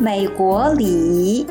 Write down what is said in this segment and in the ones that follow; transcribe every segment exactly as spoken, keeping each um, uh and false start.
美国礼。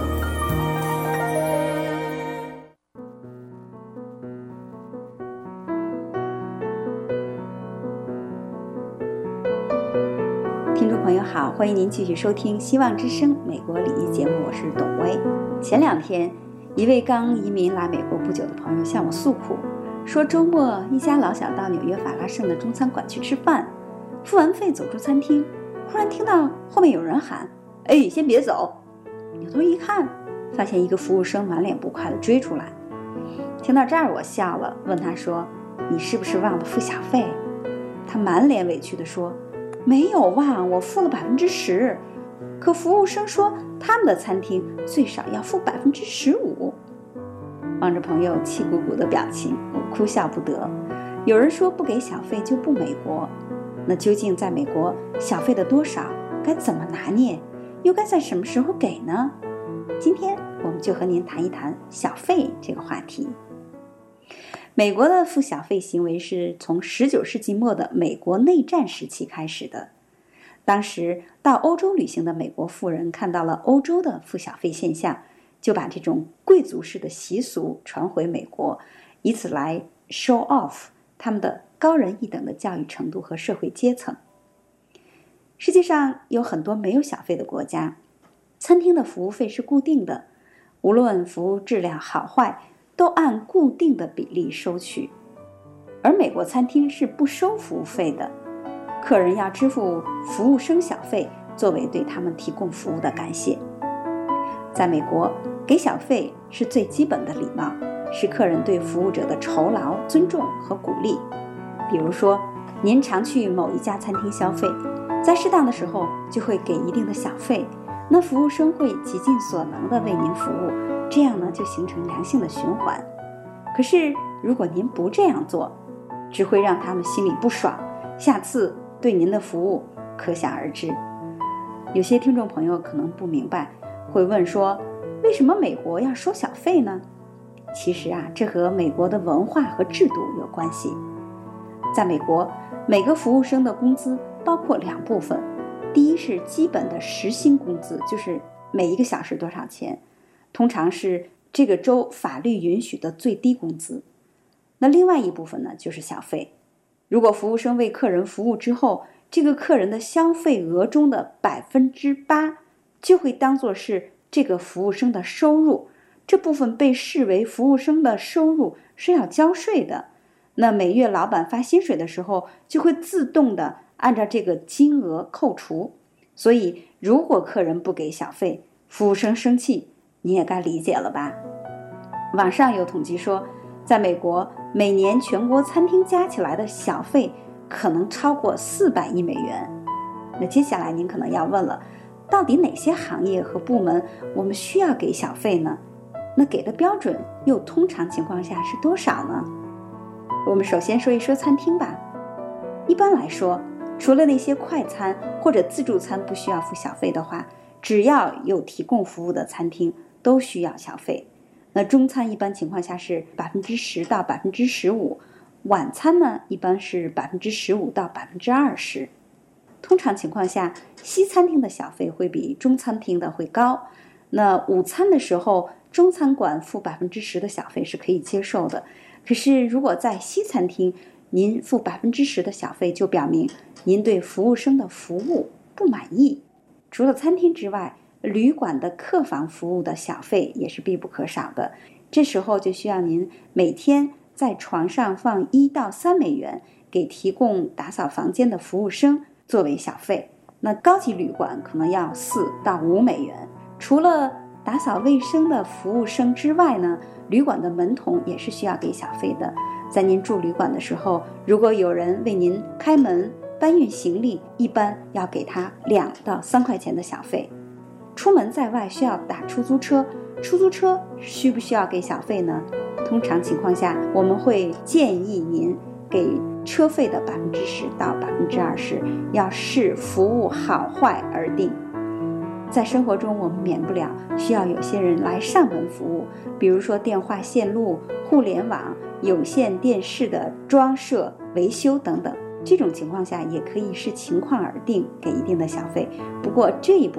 听众朋友好，欢迎您继续收听希望之声美国礼仪节目，我是董薇。前两天，一位刚移民来美国不久的朋友向我诉苦，说周末一家老小到纽约法拉盛的中餐馆去吃饭，付完费走出餐厅，忽然听到后面有人喊：“哎，先别走！”扭头一看，发现一个服务生满脸不快地追出来。听到这儿，我笑了，问他说：“你是不是忘了付小费？”他满脸委屈地说：“没有忘，我付了百分之十。可服务生说他们的餐厅最少要付百分之十五。”望着朋友气鼓鼓的表情，我哭笑不得。有人说不给小费就不美国，那究竟在美国小费的多少该怎么拿捏，又该在什么时候给呢？今天我们就和您谈一谈小费这个话题。美国的付小费行为是从十九世纪末的美国内战时期开始的。当时到欧洲旅行的美国富人看到了欧洲的付小费现象，就把这种贵族式的习俗传回美国，以此来 show off 他们的高人一等的教育程度和社会阶层。世界上有很多没有小费的国家，餐厅的服务费是固定的，无论服务质量好坏，都按固定的比例收取。而美国餐厅是不收服务费的，客人要支付服务生小费，作为对他们提供服务的感谢。在美国，给小费是最基本的礼貌，是客人对服务者的酬劳、尊重和鼓励。比如说，您常去某一家餐厅消费，在适当的时候就会给一定的小费，那服务生会极尽所能地为您服务，这样呢就形成良性的循环。可是如果您不这样做，只会让他们心里不爽，下次对您的服务可想而知。有些听众朋友可能不明白，会问说，为什么美国要收小费呢？其实啊，这和美国的文化和制度有关系。在美国，每个服务生的工资包括两部分，第一是基本的时薪工资，就是每一个小时多少钱，通常是这个州法律允许的最低工资。那另外一部分呢，就是小费。如果服务生为客人服务之后，这个客人的消费额中的百分之八就会当作是这个服务生的收入，这部分被视为服务生的收入，是要交税的。那每月老板发薪水的时候，就会自动的按照这个金额扣除。所以如果客人不给小费，服务生生气，你也该理解了吧。网上有统计说，在美国每年全国餐厅加起来的小费可能超过四百亿美元。那接下来您可能要问了，到底哪些行业和部门我们需要给小费呢？那给的标准又通常情况下是多少呢？我们首先说一说餐厅吧。一般来说，除了那些快餐或者自助餐不需要付小费的话，只要有提供服务的餐厅都需要小费。那中餐一般情况下是百分之十到百分之十五，晚餐呢一般是百分之十五到百分之二十。通常情况下，西餐厅的小费会比中餐厅的会高。那午餐的时候，中餐馆付百分之十的小费是可以接受的。可是如果在西餐厅，您付百分之十的小费，就表明您对服务生的服务不满意。除了餐厅之外，旅馆的客房服务的小费也是必不可少的。这时候就需要您每天在床上放一到三美元，给提供打扫房间的服务生作为小费。那高级旅馆可能要四到五美元。除了打扫卫生的服务生之外呢，旅馆的门童也是需要给小费的。在您住旅馆的时候，如果有人为您开门、搬运行李，一般要给他两到三块钱的小费。出门在外需要打出租车，出租车需不需要给小费呢？通常情况下，我们会建议您给车费的百分之十到百分之二十，要视服务好坏而定。在生活中，我们免不了需要有些人来上门服务，比如说电话线路、互联网、有线电视的装设、维修等等。这种情况下也可以视情况而定，给一定的小费。不过这一部分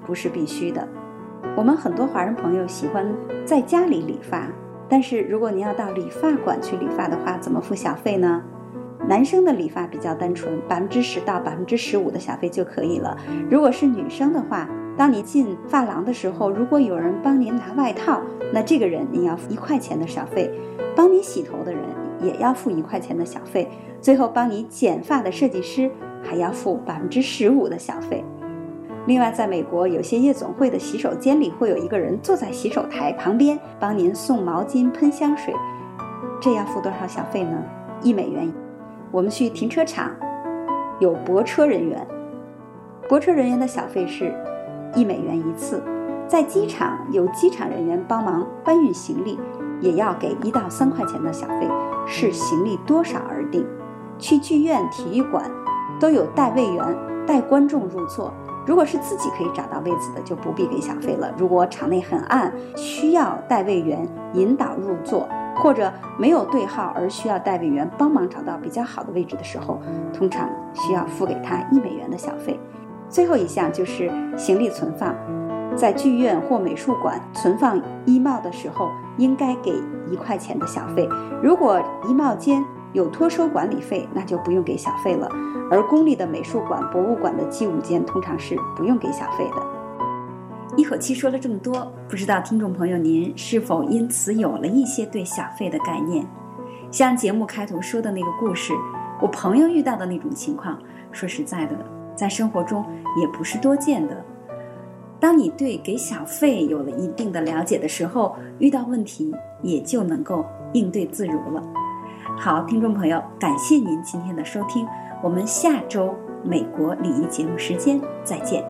不是必须的。我们很多华人朋友喜欢在家里理发，但是如果您要到理发馆去理发的话，怎么付小费呢？男生的理发比较单纯，百分之十到百分之十五的小费就可以了。如果是女生的话，当你进发廊的时候，如果有人帮您拿外套，那这个人你要付一块钱的小费，帮你洗头的人也要付一块钱的小费，最后帮你剪发的设计师还要付百分之十五的小费。另外，在美国有些夜总会的洗手间里会有一个人坐在洗手台旁边帮您送毛巾、喷香水，这要付多少小费呢？一美元。我们去停车场有泊车人员，泊车人员的小费是一美元一次。在机场有机场人员帮忙搬运行李，也要给一到三块钱的小费，视行李多少而定。去剧院、体育馆都有带位员带观众入座，如果是自己可以找到位子的，就不必给小费了。如果场内很暗，需要带位员引导入座，或者没有对号而需要带位员帮忙找到比较好的位置的时候，通常需要付给他一美元的小费。最后一项就是行李存放，在剧院或美术馆存放衣帽的时候，应该给一块钱的小费。如果衣帽间有托收管理费，那就不用给小费了。而公立的美术馆、博物馆的寄物间通常是不用给小费的。一口气说了这么多，不知道听众朋友您是否因此有了一些对小费的概念？像节目开头说的那个故事，我朋友遇到的那种情况，说实在的，在生活中也不是多见的。当你对给小费有了一定的了解的时候，遇到问题也就能够应对自如了。好，听众朋友，感谢您今天的收听，我们下周美国礼仪节目时间再见。